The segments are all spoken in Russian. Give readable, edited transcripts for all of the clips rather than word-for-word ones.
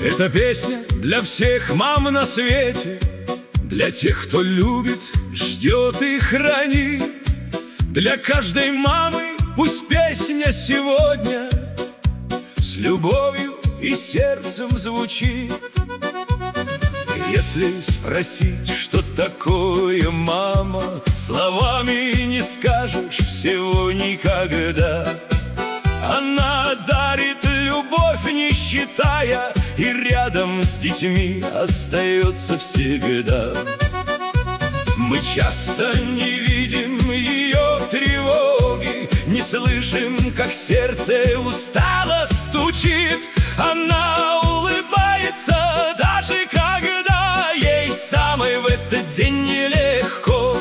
Эта песня для всех мам на свете, для тех, кто любит, ждет и хранит. Для каждой мамы пусть песня сегодня с любовью и сердцем звучит. Если спросить, что такое мама, словами не скажешь всего никогда. Она дарит любовь, не считая, и рядом с детьми остается всегда. Мы часто не видим ее тревоги, не слышим, как сердце устало стучит. Она улыбается, даже когда ей самой в этот день нелегко.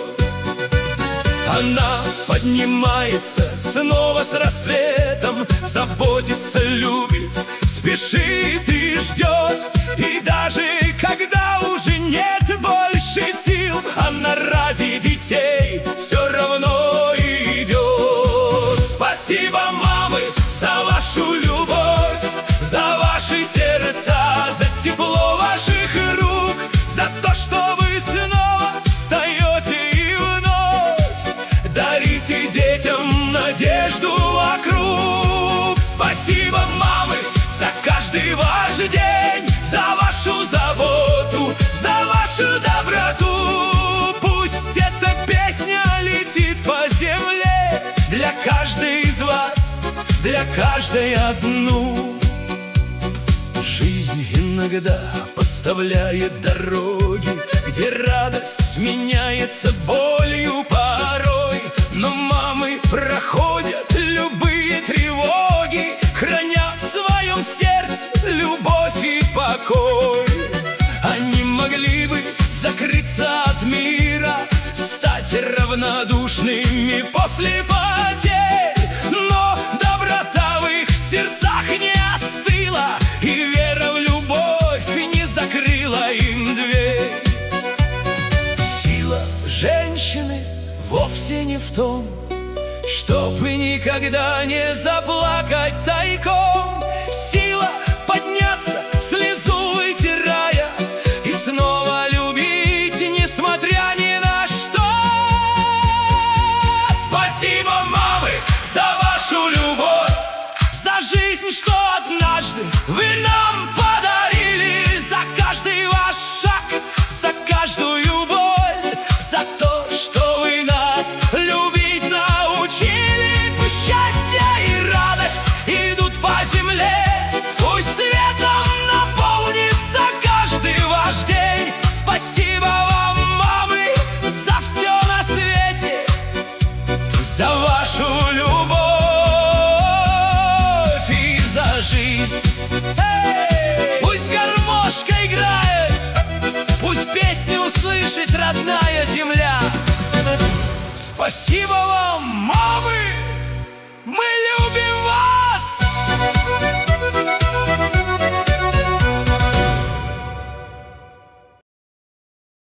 Она поднимается снова с рассветом, заботится, любит, спешит и ждет. И даже когда уже нет больше сил, она ради детей все равно идет. Спасибо, мамы, за вашу любовь, за ваши сердца, за тепло ваших рук, за то, что вы снова встаете и вновь дарите детям надежду вокруг. Спасибо, мамы, за каждый ваш день, за вашу заботу, за вашу доброту. Пусть эта песня летит по земле для каждой из вас, для каждой одну. Жизнь иногда подставляет дороги, где радость сменяется болью порой. Но мамы проходят любые тревоги, храня в своем сердце любовь и покой. Они могли бы закрыться от мира, стать равнодушными после потерь, но доброта в их сердцах не остыла, и вера в любовь не закрыла им дверь. Сила женщины вовсе не в том, чтобы никогда не заплакать тайком. Сила подняться, слезу вытирая, и снова любить, несмотря ни на что. Спасибо, мамы, за вашу любовь, за жизнь, что однажды вы нам подарили, за каждый ваш шаг, за каждую боль, за то, что вы нас любить научили. Пусть счастье и радость идут по земле, пусть светом наполнится каждый ваш день. Спасибо вам, мамы, за все на свете, за вашу любовь и за жизнь. Пусть гармошка играет, пусть песню услышит родная земля. Спасибо вам, мамы, мы